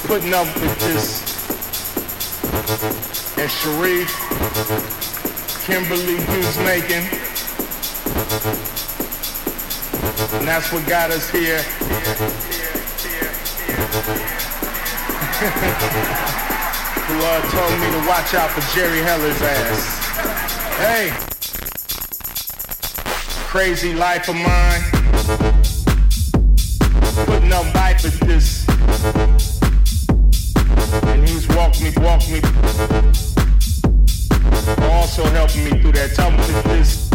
putting up with this. And Sharif, Kimberly, who's making. And that's what got us here. The Lord told me to watch out for Jerry Heller's ass. Hey, crazy life of mine. Putting up life with this. And he's walked me. Also helping me through that. Tell me this.